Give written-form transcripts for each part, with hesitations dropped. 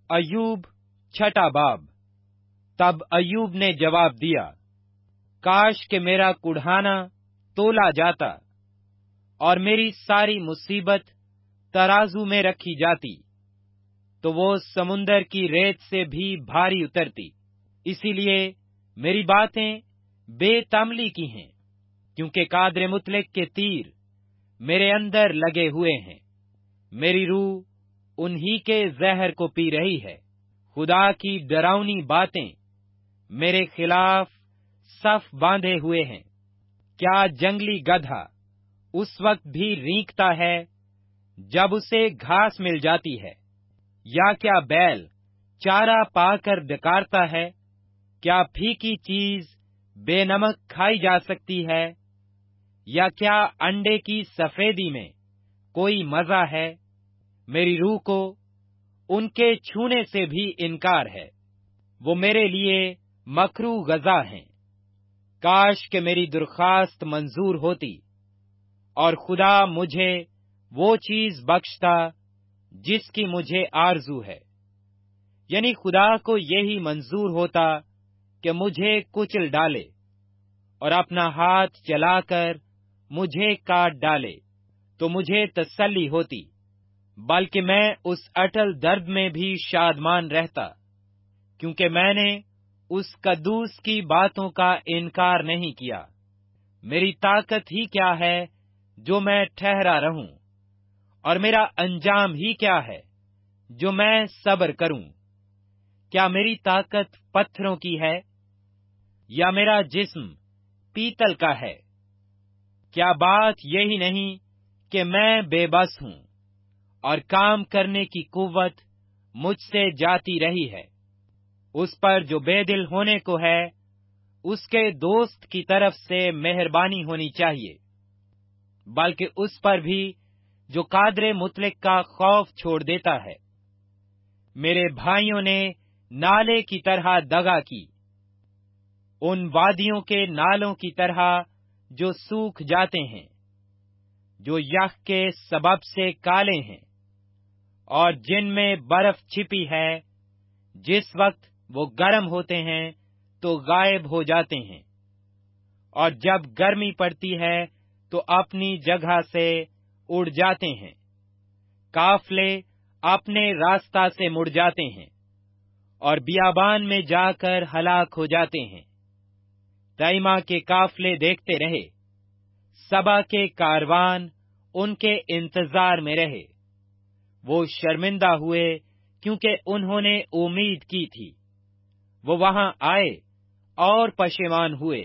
अय्यूब छठा बाब। तब अय्यूब ने जवाब दिया, काश कि मेरा कुढ़ाना तोला जाता और मेरी सारी मुसीबत तराजू में रखी जाती, तो वो समुंदर की रेत से भी भारी उतरती। इसीलिए मेरी बातें बेतमली की हैं, क्योंकि कादरे मुतलक के तीर मेरे अंदर लगे हुए हैं। मेरी रूह उन्हीं के जहर को पी रही है। खुदा की डरावनी बातें मेरे खिलाफ सफ बांधे हुए हैं। क्या जंगली गधा उस वक्त भी रींकता है जब उसे घास मिल जाती है? या क्या बैल चारा पाकर डकारता है? क्या फीकी चीज बेनमक खाई जा सकती है? या क्या अंडे की सफेदी में कोई मजा है? मेरी रूह को उनके छूने से भी इनकार है। वो मेरे लिए मकरूह गज़ा हैं। काश कि मेरी दरख्वास्त मंजूर होती और खुदा मुझे वो चीज बख्शता जिसकी मुझे आरजू है। यानी खुदा को यही मंजूर होता कि मुझे कुचल डाले और अपना हाथ चलाकर मुझे काट डाले, तो मुझे तसल्ली होती। बल्कि मैं उस अटल दर्द में भी शादमान रहता, क्योंकि मैंने उस कद्दूस की बातों का इनकार नहीं किया। मेरी ताकत ही क्या है जो मैं ठहरा रहूं, और मेरा अंजाम ही क्या है जो मैं सब्र करूं? क्या मेरी ताकत पत्थरों की है, या मेरा जिस्म पीतल का है? क्या बात यही नहीं कि मैं बेबस हूं और काम करने की कुव्वत मुझसे जाती रही है? उस पर जो बेदिल होने को है, उसके दोस्त की तरफ से मेहरबानी होनी चाहिए, बल्कि उस पर भी जो कादरे मुतलक का खौफ छोड़ देता है। मेरे भाइयों ने नाले की तरह दगा की, उन वादियों के नालों की तरह जो सूख जाते हैं, जो यख के सबब से काले हैं और जिनमें बर्फ छिपी है। जिस वक्त वो गर्म होते हैं तो गायब हो जाते हैं, और जब गर्मी पड़ती है तो अपनी जगह से उड़ जाते हैं। काफले अपने रास्ता से मुड़ जाते हैं और बियाबान में जाकर हलाक हो जाते हैं। तैमा के काफले देखते रहे, सबा के कारवान उनके इंतजार में रहे। वो शर्मिंदा हुए क्योंकि उन्होंने उम्मीद की थी। वो वहां आए और पशेमान हुए।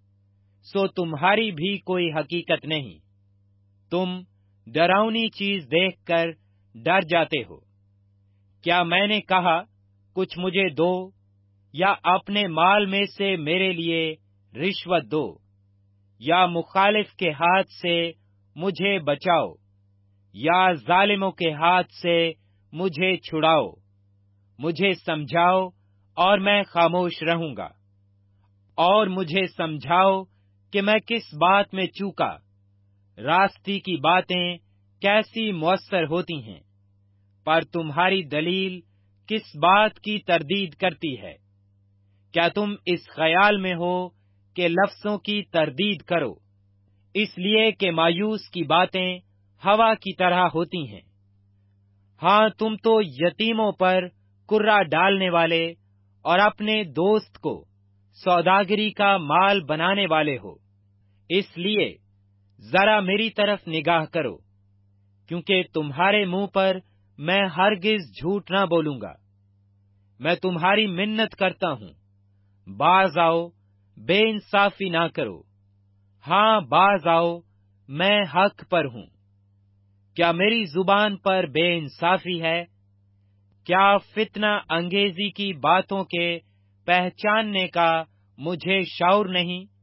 सो तुम्हारी भी कोई हकीकत नहीं। तुम डरावनी चीज देखकर डर जाते हो। क्या मैंने कहा, कुछ मुझे दो, या अपने माल में से मेरे लिए रिश्वत दो, या मुखालिफ के हाथ से मुझे बचाओ, या जालिमों के हाथ से मुझे छुड़ाओ? मुझे समझाओ और मैं खामोश रहूंगा, और मुझे समझाओ कि मैं किस बात में चूका। रास्ती की बातें कैसी मुयस्सर होती हैं, पर तुम्हारी दलील किस बात की तरदीद करती है? क्या तुम इस ख्याल में हो कि लफ्जों की तरदीद करो, इसलिए कि मायूस की बातें हवा की तरह होती हैं? हाँ, तुम तो यतीमों पर कुर्रा डालने वाले और अपने दोस्त को सौदागरी का माल बनाने वाले हो। इसलिए जरा मेरी तरफ निगाह करो, क्योंकि तुम्हारे मुंह पर मैं हरगिज झूठ ना बोलूंगा। मैं तुम्हारी मिन्नत करता हूं, बाज आओ, बेइंसाफी ना करो। हाँ, बाज आओ, मैं हक पर हूं। क्या मेरी जुबान पर बेइंसाफी है? क्या फितना अंगेजी की बातों के पहचानने का मुझे शऊर नहीं?